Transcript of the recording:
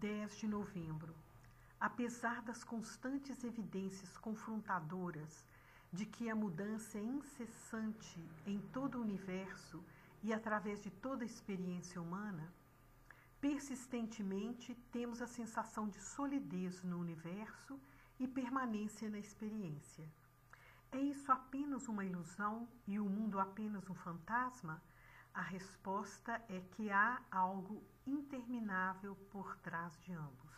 10 de novembro. Apesar das constantes evidências confrontadoras de que a mudança é incessante em todo o universo e através de toda a experiência humana, persistentemente temos a sensação de solidez no universo e permanência na experiência. É isso apenas uma ilusão e o mundo apenas um fantasma? A resposta é que há algo interminável por trás de ambos.